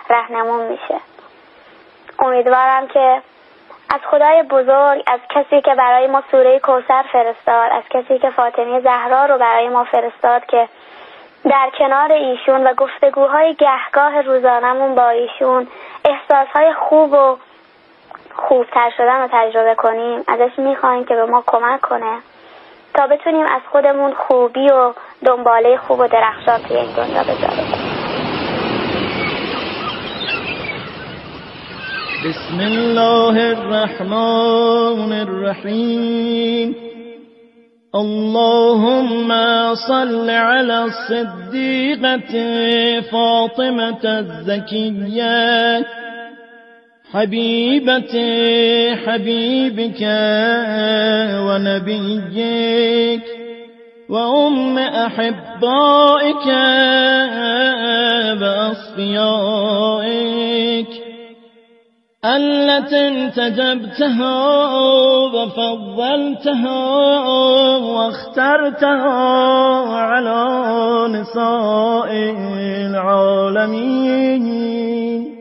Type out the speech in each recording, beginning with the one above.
راهنمون میشه. امیدوارم که از خدای بزرگ، از کسی که برای ما سوره کوثر فرستاد، از کسی که فاطمه زهرا رو برای ما فرستاد که در کنار ایشون و گفتگوهای گهگاه روزانمون با ایشون احساسهای خوب و خوبتر شدن رو تجربه کنیم، ازش میخوایم که به ما کمک کنه تا بتونیم از خودمون خوبی و دنباله خوب و درخشان توی این دنیا بذاریم. بسم الله الرحمن الرحیم. اللهم صل على الصديقة فاطمة الزكية حبيبة حبيبك ونبيك وأم أحبائك وأصفيائك التي انتجبتها وفضلتها واخترتها على نساء العالمين.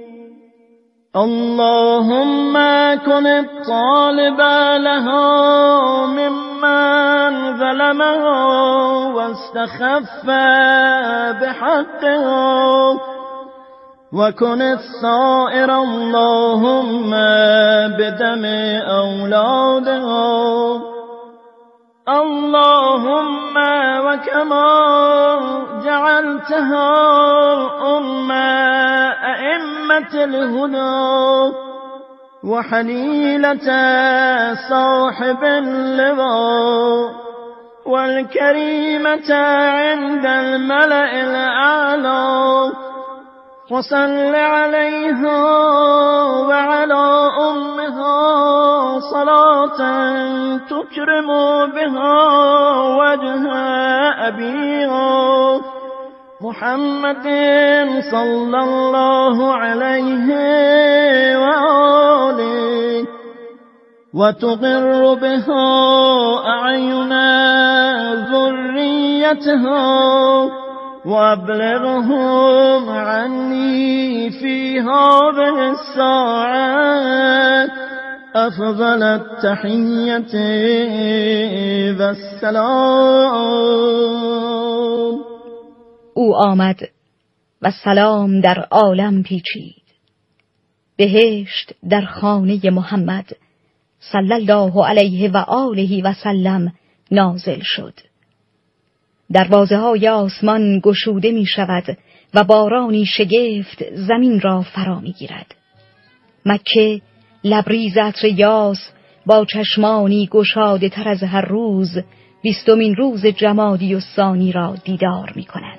اللهم كن الطالب لها ممن ظلمها واستخف بحقها وكن السائر اللهم بدم أولادها. اللهم وكما جعلتها أئمة الهدى وحليلة صاحب اللواء والكريمة عند الملأ الأعلى، وصل عليها وعلى أمها صلاة تكرم بها وجه أبيها محمد صلى الله عليه وآله وتقر بها أعين ذريتها وابلغهم عني في هذه الساعة أفضل التحية والسلام. او آمد و سلام در عالم پیچید. بهشت در خانه محمد صلی الله علیه و آله و سلم نازل شد. دروازه های آسمان گشوده می شود و بارانی شگفت زمین را فرا می گیرد. مکه لبریز عطر یاس با چشمانی گشاده تر از هر روز 20مین روز جمادی الثانی را دیدار می کند.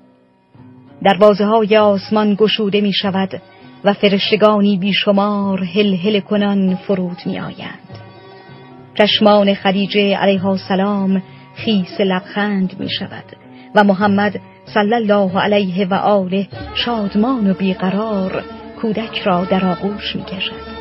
دروازه های آسمان گشوده می شود و فرشتگانی بیشمار هل کنان فرود می آیند. چشمان خدیجه علیها السلام خیس لبخند می شود و محمد صلی الله علیه و آله شادمان و بیقرار کودک را در آغوش می کشد.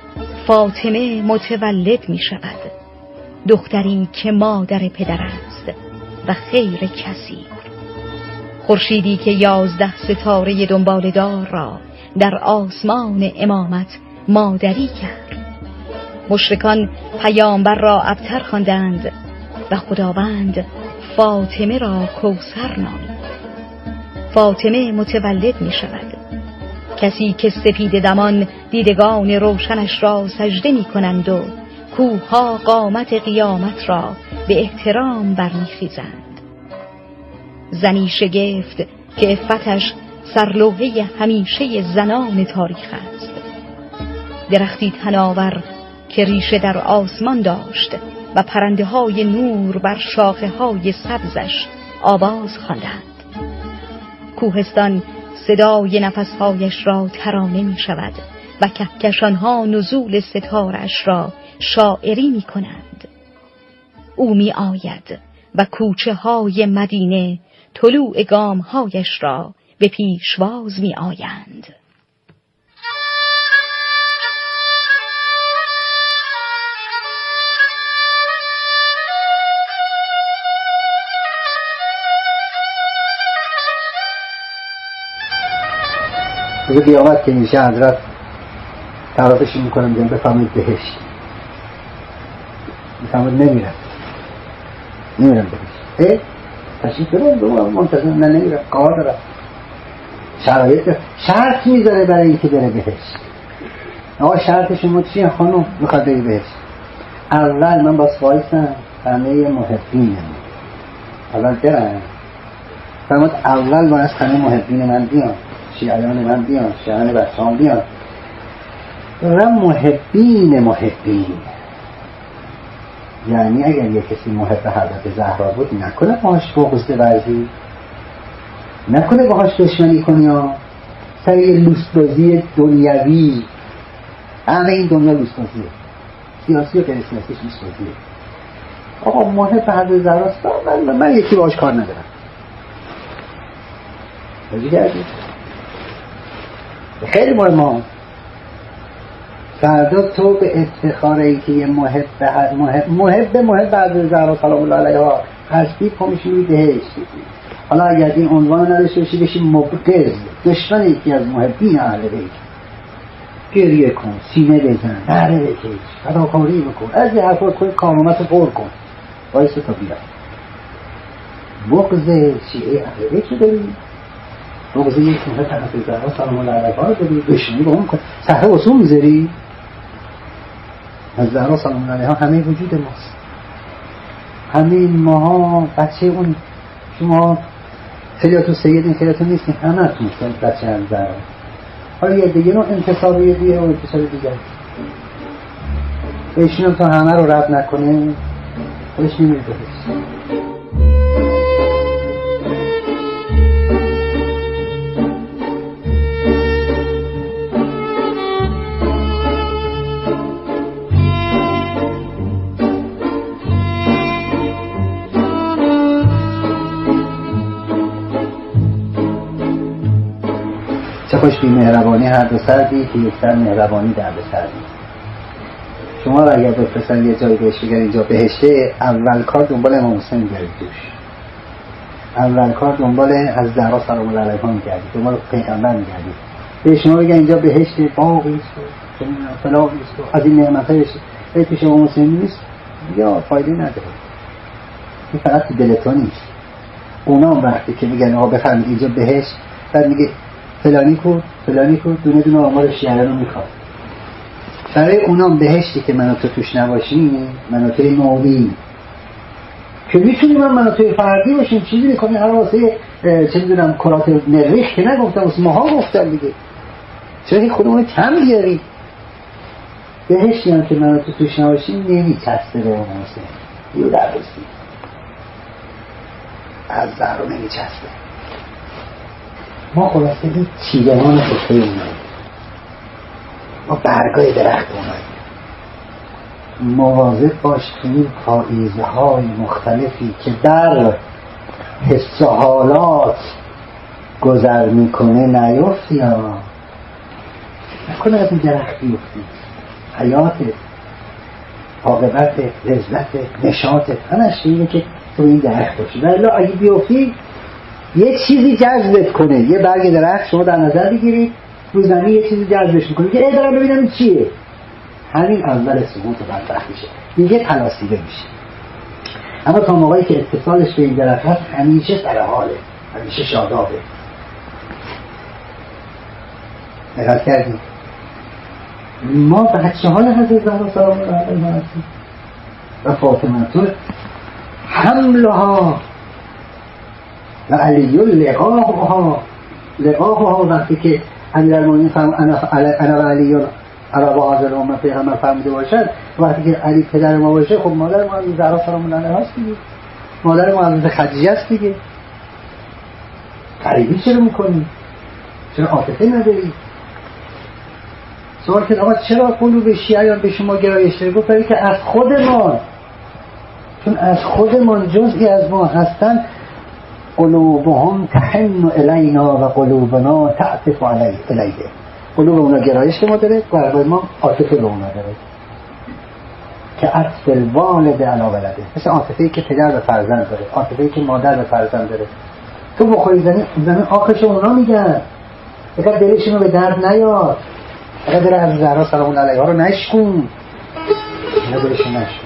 فاطمه متولد می شود، دختری که مادر پدر است و خیر کثیر. خورشیدی که 11 ستاره دنباله‌دار را در آسمان امامت مادری کرد. مشرکان پیامبر را ابتر خواندند و خداوند فاطمه را کوثر نامید. فاطمه متولد می شود، کسی که سپید دمان دیدگان روشنش را سجده می کنند و کوهها قامت قیامت را به احترام برمیخیزند. زنی شگفت که عفتش سرلوحه همیشه زنان تاریخ است. درختی تناور که ریشه در آسمان داشت و پرنده های نور بر شاخه های سبزش آواز خواندند. کوهستان صدای نفسهایش را ترانه می شود و کهکشانها نزول ستارش را شاعری می کنند. او می آید و کوچه های مدینه طلوع گامهایش را به پیشواز می آیند. روز قیامت که میشه حضرت تعارفشون میکنم میگم بفرمایید بهشت، میفرمایید نمیرم بهشت. تشریف برم منتظر نمیرم، کار دارم، شرط میذاره برای اینکه بره بهشت. آقا شرط شما چیه خانم میخواد بری بهشت؟ اول من با وایسم همه محبین اول برم، فرمود اول باید همه محبین من بیان، شیعیان من بیان، شیعیان بچه‌ام بیان و محبین یعنی اگر یک کسی محب حضرت زهرا بود نکنه باهاش بغض ورزی، نکنه باهاش دشمنی کنی ها، سر یه لوسبازی دنیوی. همه این دنیا لوسبازیه، سیاسی و غیر سیاسیش لوسبازیه. آقا محب حضرت زهراست، من یکی باهاش کار ندارم. خیلی مهمه. فردا تو به افتخار اینکه یه محب حضرت زهرا سلام الله علیها هستی پامیشی بهشت. حالا اگر این عنوان نداشته باشی بشی مبغض، دشمن یکی از محبین اهل بیت، گریه کن، سینه بزن، نعره بکش، فداکاری بکن، از یه حرفات کنی، کامومت رو پر کن، باعث تا بیاد. بغض شیعه اهل بیت رو داری، بغض یک محب حضرت زهرا سلام الله علیها رو داری، دشمنی با اون کن، سهره وصول میذاری. از زهرا سلام الله علیها همه وجود ماست، همه ماها بچه اون. شما خیلیاتون سیدین خیلیاتون نیستین، همه تون بچه از زهرا. حالا یه دیگه نوع انتصاب یه دیگه و انتصاب دیگه بهشونم تا همه رو رد نکنه خودش نمیره بهش. خوش بی مهربانی هر دو سردی که یک سر مهربانی در دو سردی. شما را اگر بفرستن یه جایی بهش بگن اینجا بهشته، اول کار دنبال امام حسین میگردید توش، اول کار دنبال از زهرا سلام الله علیها میگردید، دنبال پیغمبر میگردید. به شما بگن اینجا بهشته، باقی است و فلاحی است و از این نعمت‌هاش به پیش امام حسین نیست، یا فایده نداره. این فقط تو دلتون نیست. اونا وقتی که میگن آقا بفرمایید اینجا بهشت، بعد میگه فلانی کو دونه دونه آمار شیعه رو میخواد. برای اونام بهشتی که منو تو توش نباشیم، منو توی نوری که میتونیم منو فردی باشیم، چیزی میکنیم هر واسه چه میدونم کرات مریخ که نگفتم واسه ماها گفتم دیگه، چرا خودمون کم بیاری؟ بهشتی هم که منو تو توش نباشیم نمیچسته به اون حسین یو در بسید از در رو نمیچسته. ما خلاصه این چیدمان خطه اونایی، ما برگای درخت اونایی. مواظب باش که این پائیزهای مختلفی که در حس و حالات گذر میکنه نیفتی ها، نکنه از این درخت بیفتی. حیاتت، عاقبتت، لذتت، نشاطت همش اینه که تو این درخت باشی. ولی اگه بیفتی یه چیزی جذبت کنه، یه برگ درخت شما در نظر بگیرید رو زمین یه چیزی جذبش میکنه که ای دارم ببینم چیه، همین اول سقوط و بدبخت میشه، دیگه تلاسیده میشه. اما تا موقعی که اتصالش به این درخت هست همیشه سر حاله، همیشه شادابه. دقت کردیم ما بچه حال حضرت زهرا سلام الله علیها هستیم و فاطمه تو حملها و علی لقاها وقتی که امیرالمومنین فرمود انا و علی عربا حاضر امت پیغمبر فرموده باشد، وقتی که علی پدر ما باشه خب مادر ما حضرت زهرا سلام الله علیها هست دیگه، مادر ما حضرت خدیجه است دیگه. غریبی چرا میکنی؟ چرا عاطفه نداری؟ سوال که آقا چرا قلوب شیعیان به شما گرایش داره؟ گفت که از خودمان، چون از خودمان جزئی از ما هستن. قلوبهم تحن الینا و قلوبنا تعطف الیه. قلوب اونا گرایش به ما داره، قلب ما عاطفه به اونا داره، که عطف الوالد علی ولده، مثل عاطفه‌ای که پدر به فرزند داره، عاطفه‌ای که مادر به فرزند داره. تو بخوری زمین آخرش اونا میگن فقط دلشون رو به درد نیار، فقط دل از زهرا سلام علیها رو نشکن، اینا دلشون نشکن.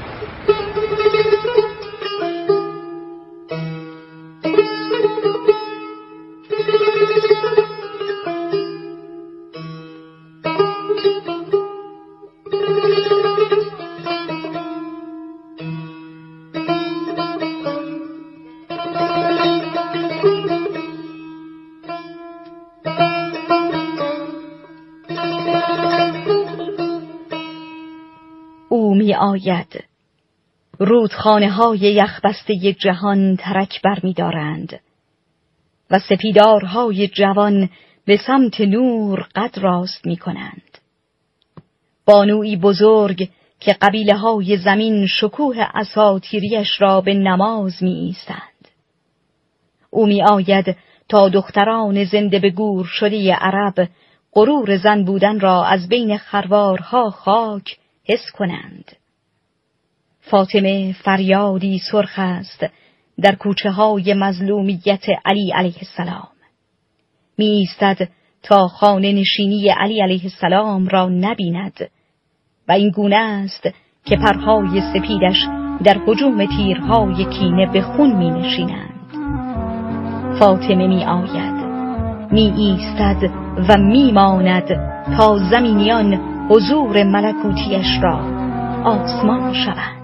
او می آید، رودخانه های یخبسته جهان ترک بر می دارند و سپیدارهای جوان به سمت نور قد راست می کنند. بانویی بزرگ که قبیله های زمین شکوه اساطیریش را به نماز می ایستند. او می آید تا دختران زنده به گور شده عرب غرور زن بودن را از بین خروارها خاک حس کنند. فاطمه فریادی سرخ است در کوچه های مظلومیت علی علیه السلام. می ایستد تا خانه نشینی علی علیه السلام را نبیند و این گونه است که پرهای سپیدش در هجوم تیرهای کینه به خون می نشینند. فاطمه می آید، می ایستد و می ماند تا زمینیان حضور ملکوتیش را آسمان شوند.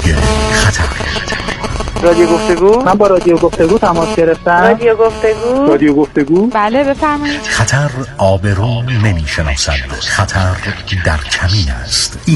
زنگ خطر. رادیو گفتگو؟ من با رادیو گفتگو تماس گرفتم. رادیو گفتگو؟ بله بفرمایید. خطر آبرو نمیشناسد، خطر در کمین است. این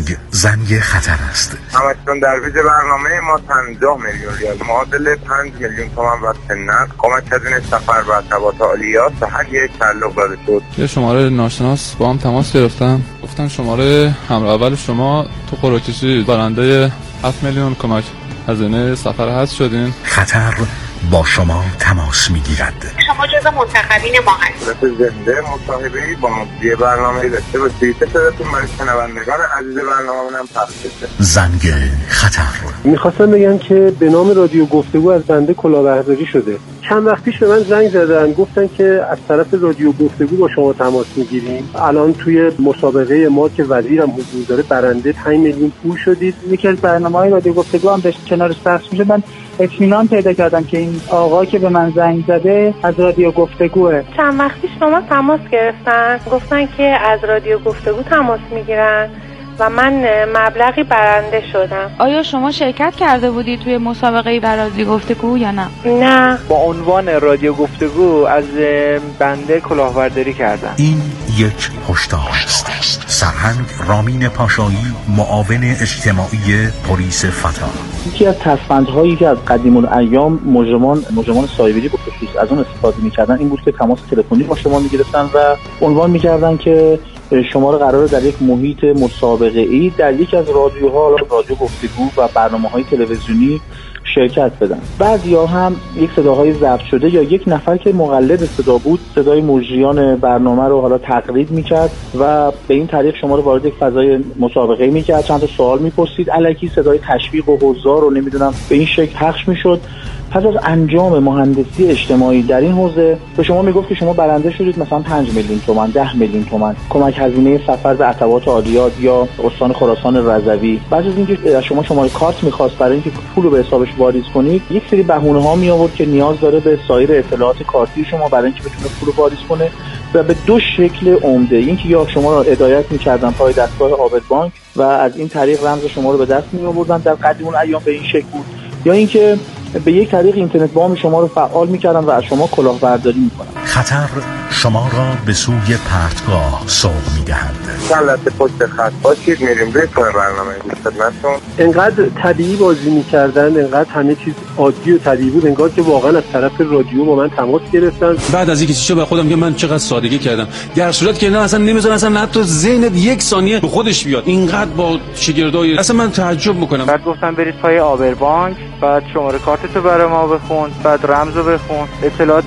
زنگ خطر است. همچنان در ویژه برنامه ما 50 میلیون ریال معادل 5 میلیون تومان وقت نقد کمک هزینه سفر و ارتباط عالیات به هر یک تعلق داده شد. یه شماره ناشناس با هم تماس گرفتم، گفتن شماره همراه اول شما تو قرعه‌کشی برنده 7 میلیون کمک هزینه سفر هست شدین. خطر با شما تماس میگیرد. شما جزو منتخبین ما هستید. زنده مصاحبه‌ای با مجری برنامه‌ای داشته باشید. صداتون برای شنوندگان عزیز برنامه‌مون هم پخش بشه. زنگ خطر. میخواستم بگم که به نام رادیو گفتگو از بنده کلاهبرداری شده. چند وقت پیش به من زنگ زدن، گفتن که از طرف رادیو گفتگو با شما تماس میگیریم. الان توی مسابقه ما که وزیرم حضور داره برنده 5 میلیون پول شدید. یکی از برنامه‌های رادیو گفتگو هم داشت کنارش پخش میشه. من اطمینان پیدا کردم که این آقا که به من زنگ زده از رادیو گفتگوه. چند وقت پیش شما تماس گرفتن، گفتن که از رادیو گفتگو تماس میگیرن و من مبلغی برنده شدم. آیا شما شرکت کرده بودید توی مسابقه در رادیو گفتگو یا نه؟ نه. با عنوان رادیو گفتگو از بنده کلاهبرداری کردن. این یک هشدار است. سرهنگ رامین پاشایی، معاون اجتماعی پلیس فتا. یکی از ترفندهایی که از قدیم الایام مجرمان سایبری به خصوص از اون استفاده می‌کردن این بود که تماس تلفنی با شما می‌گرفتن و عنوان می‌کردن که شما رو قراره در یک محیط مسابقه‌ای در یک از رادیوها، رادیو گفتگو و برنامه‌های تلویزیونی شرکت بدن. بعضیا هم یک صداهای ضبط شده یا یک نفر که مقلد صدا بود صدای مجریان برنامه رو حالا تقلید می‌کرد و به این طریق شما رو وارد یک فضای مسابقه‌ای می‌کرد، چند تا سوال می‌پرسید، الکی صدای تشویق و حضار رو نمی‌دونم به این شکل پخش می‌شد. پس از انجام مهندسی اجتماعی در این حوزه به شما میگفت که شما برنده شدید مثلا 5 میلیون تومان، 10 میلیون تومان کمک هزینه سفر به ارتباط عالیات یا استان خراسان رضوی. بعد از اینکه از شما شماره کارت می‌خواست برای اینکه پول رو به حسابش واریز کنید، یک سری بهونه‌ها می آورد که نیاز داره به سایر اطلاعات کارتی شما برای اینکه بتونه پول رو واریز کنه و به دو شکل عمده. اینکه یا شما رو هدایت می‌کردن پای دستگاه آبر بانک و از این طریق رمز شما رو به دست می‌آوردن، در قدیم اون ایام به این شکل بود، یا اینکه به یک طریق اینترنت بانک شما رو فعال می‌کردن و از شما کلاهبرداری می‌کنن. خطر شما را به سوی پرتگاه سوق می‌دهند. سلامت پشت خط باشید، میریم روی برنامه خدمتتون. انقدر طبیعی بازی می‌کردن، انقدر همه چیز عادی و طبیعی بود، انگار که واقعا از طرف رادیو با من تماس گرفتن. بعد از اینکه چیزا به خودم که من چقدر سادگی کردم، در صورت که نه اصلا نمی‌ذارن اصلا حتی ذهنت یک ثانیه به خودش بیاد. اینقدر با شگردای اصلا من تعجب می‌کنم. بعد گفتن برید پای آبر بانک، بعد شماره کارتتو برای ما بخون، بعد رمزو بخون، اطلاعات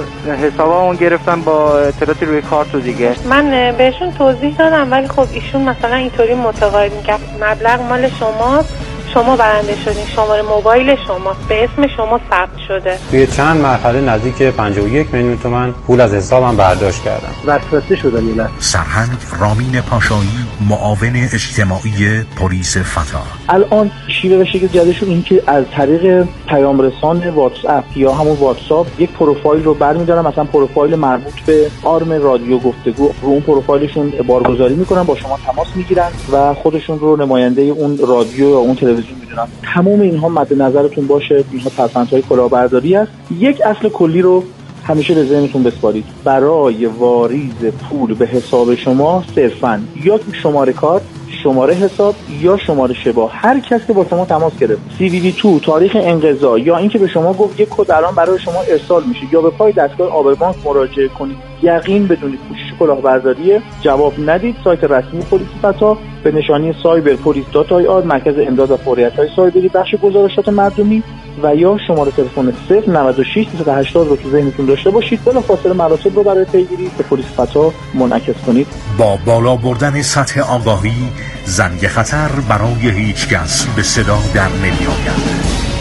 حسابمون گرفتن با اطلاعات روی کارت و دیگه. من بهشون توضیح دادم ولی خب ایشون مثلا اینطوری متقاعد می‌کرد مبلغ مال شماست، شما برنده شدین، شماره موبایل شماست، به اسم شما ثبت شده. توی چند مرحله نزدیک 51 میلیون تومان پول از حسابم برداشت کردم. وسوسه شدن اینا. سرهنگ رامین پاشایی، معاون اجتماعی پلیس فتا. الان شیوه و شکل جدیدشون این که از طریق پیام رسان واتس اپ یا همون واتساپ یک پروفایل رو برمی‌دارن، مثلا پروفایل مربوط به آرم رادیو گفتگو، رو اون پروفایلشون بارگذاری میکنن، با شما تماس میگیرن و خودشون رو نماینده اون رادیو یا اون تلویزیون میدونن. تمام اینها مد نظرتون باشه، اینها ترفندهای کلاهبرداری است. یک اصل کلی رو همیشه به ذهنتون بسپارید. برای واریز پول به حساب شما صرفاً یا شماره کارت، شماره حساب یا شماره شبا، هر کس که با شما تماس گرفت، CVV2 تاریخ انقضا یا اینکه به شما گفت یک کد الان برای شما ارسال میشه یا به پای دستگاه آبر بانک مراجعه کنید، یقین بدونید پوشش کلاهبرداری، جواب ندید. سایت رسمی پلیس فتا به نشانی cyberpolice.ir، مرکز امداد و فوریت‌های سایبری، بخش گزارشات مردمی و یا شماره تلفن 096 380 رو تو ذهنتون داشته باشید. بلافاصله مراسم رو برای پیگیری به پلیس فتا منعکس کنید. با بالا بردن سطح آگاهی، زنگ خطر برای هیچ کس به صدا در نمی‌آید.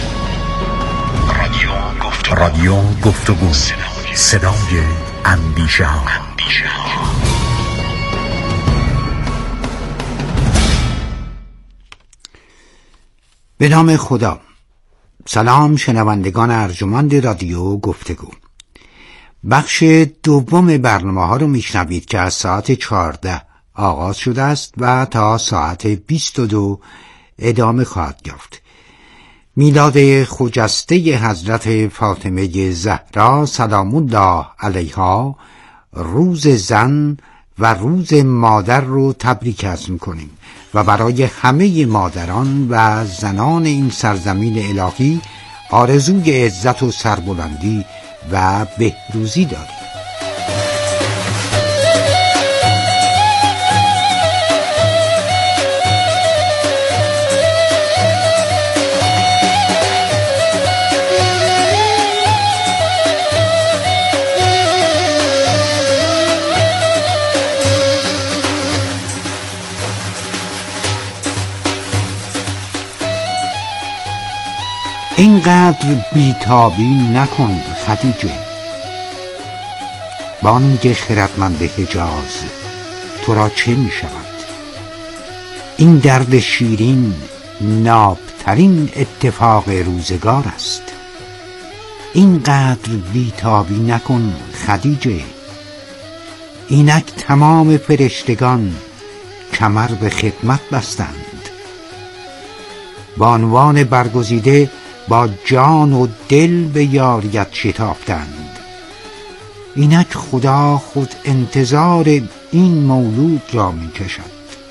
رادیو گفتگو، صدای اندیشه ها. به نام خدا. سلام شنوندگان ارجمند رادیو گفتگو. بخش دوم برنامه ها رو میشنوید که از ساعت 14 آغاز شده است و تا ساعت 22 ادامه خواهد یافت. میلاد خجسته حضرت فاطمه زهرا سلام الله علیها روز زن و روز مادر رو تبریک عرض می‌کنیم و برای همه مادران و زنان این سرزمین الهی آرزوی عزت و سربلندی و بهروزی داریم. اینقدر بیتابی نکن خدیجه. بانگ خردمند حجاز تو را چه می شود؟ این درد شیرین نابترین اتفاق روزگار است. اینقدر بیتابی نکن خدیجه. اینک تمام فرشتگان کمر به خدمت بستند. بانوان برگزیده با جان و دل به یاریت شتافتند. اینک خدا خود انتظار این مولود را می کشد.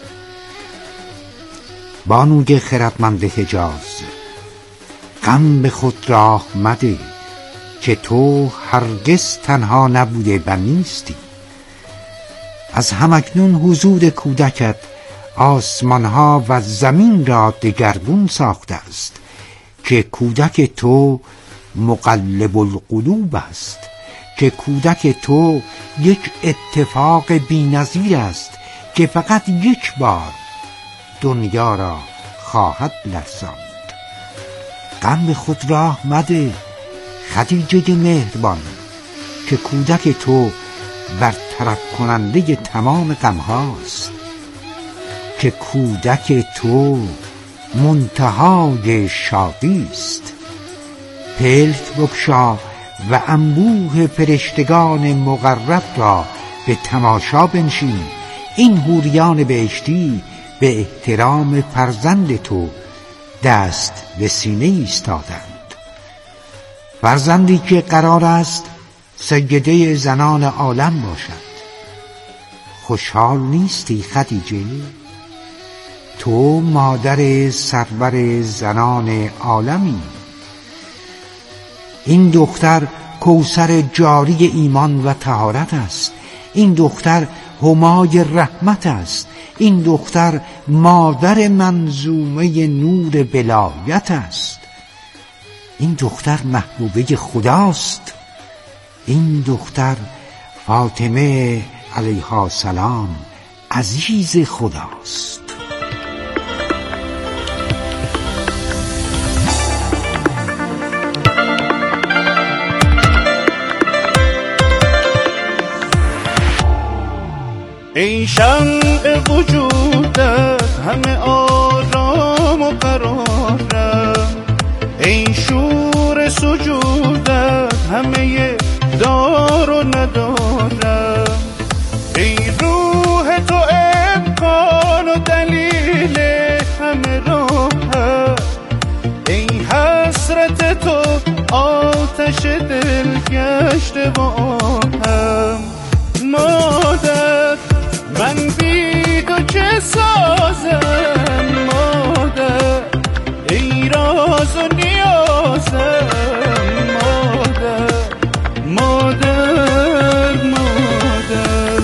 بانوی خردمند حجاز، غم به خود راه مده که تو هرگز تنها نبوده و نیستی. از همکنون حضور کودکت آسمانها و زمین را دگرگون ساخته است که کودک تو مقلب القلوب است، که کودک تو یک اتفاق بی‌نظیر است که فقط یک بار دنیا را خواهد لرزاند. غم به خود راه مده خدیجه مهربان که کودک تو برطرف کننده تمام غم هاست، که کودک تو منتهای شادی است. پلک بگشا و انبوه فرشتگان مقرب را به تماشا بنشین. این حوریان بهشتی به احترام فرزند تو دست به سینه ایستادند. فرزندی که قرار است سیده زنان عالم باشد. خوشحال نیستی خدیجه؟ تو مادر سرور زنان عالمی. این دختر کوثر جاری ایمان و طهارت است. این دختر همای رحمت است. این دختر مادر منظومه نور ولایت است. این دختر محبوبه خداست. این دختر فاطمه علیها السلام عزیز خداست. ای شمع وجودت همه آرام و قرارم، ای شور سجودت همه دار و ندارم، ای روح تو امکان و دلیل همه راهم، ای حسرت تو آتش دل گشته و آهم. مادر من بی تو چه سازم، مادر ای راز و نیازم، مادر مادر مادر.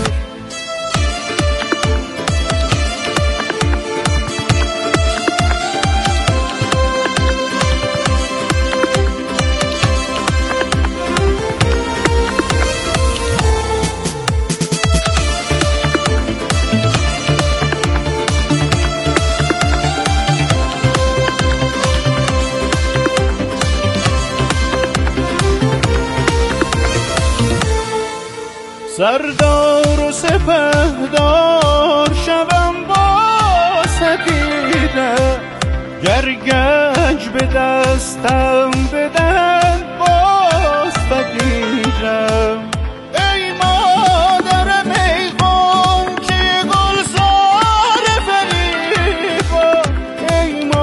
سردار و سپهدار شوم با سپیده، گر گنج به دستم بدن باز بگیرم. ای مادرم ای غنچه گلزار فریبا، ای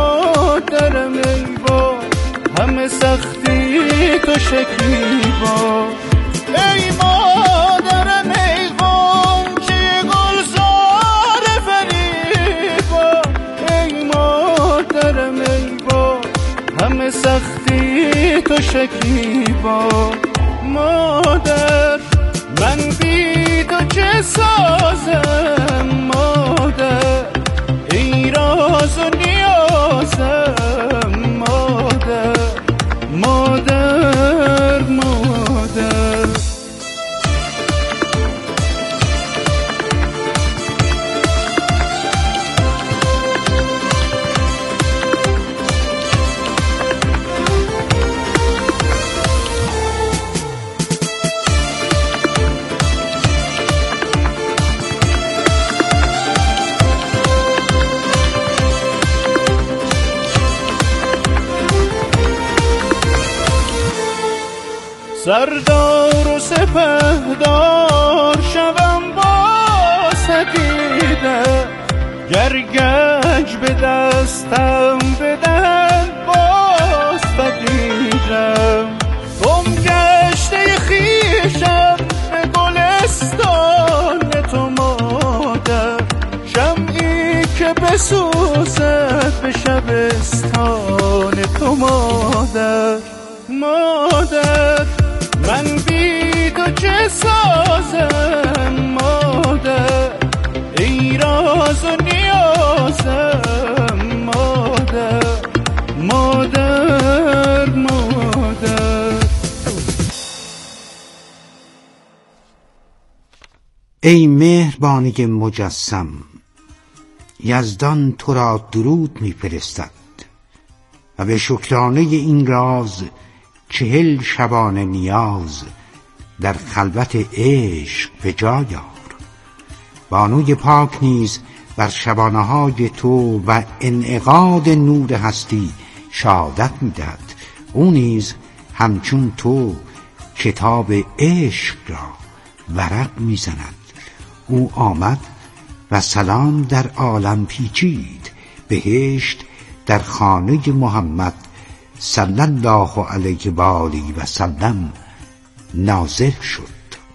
تو شکیبا. ای مادرم ای غنچه گلزار فریبا، ای مادرم ای با همه سختی تو شکیبا. مادر من بی تو چه سازم، مادر ای راز و نیازم، مادر مادر مادر. سردار و سپهدار شوم با سپیده، گر گنج به دستم بدن باز فدیدم. گم گشته خویشم به گلستان تو مادر، شمعی که بسوزد به شبستان تو مادر. مادر من بی تو چه سازم، مادر ای راز و نیازم، مادر مادر مادر. ای مهربانی مجسم، یزدان تو را درود می‌فرستد و به شکرانه این راز 40 شبانه نیاز در خلوت عشق به جای آر. بانوی پاک نیز بر شبانه های تو و انعقاد نور هستی شهادت می‌دهد. او نیز همچون تو کتاب عشق را ورق می‌زند. او آمد و سلام در عالم پیچید، بهشت در خانه محمد صلی الله علیه و آله و سلم نازل شد.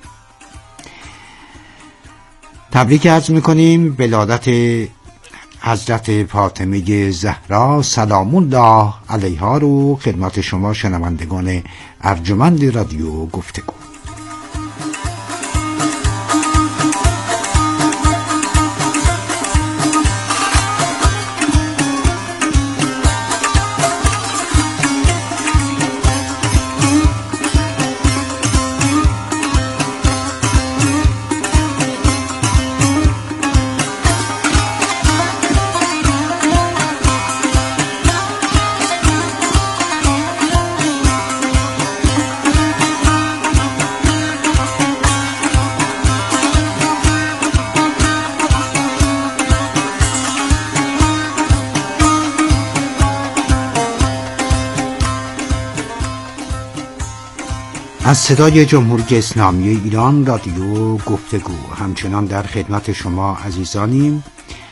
تبریک عرض میکنیم ولادت حضرت فاطمه زهرا سلام الله علیها رو خدمت شما شنوندگان ارجمند رادیو گفتگو. از صدای جمهوری اسلامی ایران رادیو گفتگو همچنان در خدمت شما عزیزانیم.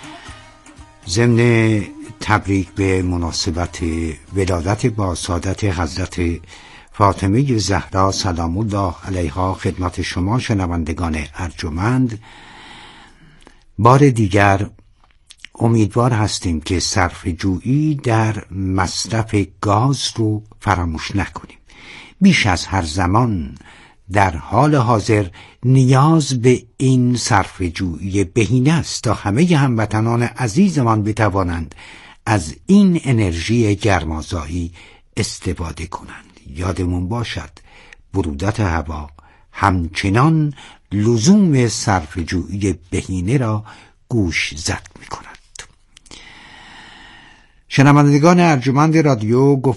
ضمن تبریک به مناسبت ولادت با سعادت حضرت فاطمه زهرا سلام الله علیها خدمت شما شنوندگان ارجمند، بار دیگر امیدوار هستیم که صرفه‌جویی در مصرف گاز رو فراموش نکنیم. بیش از هر زمان در حال حاضر نیاز به این صرفه‌جویی بهینه است تا همه هموطنان عزیزمان بتوانند از این انرژی گرمازایی استفاده کنند. یادمون باشد برودت هوا همچنان لزوم صرفه‌جویی بهینه را گوش زد می کند. شنوندگان ارجمند رادیو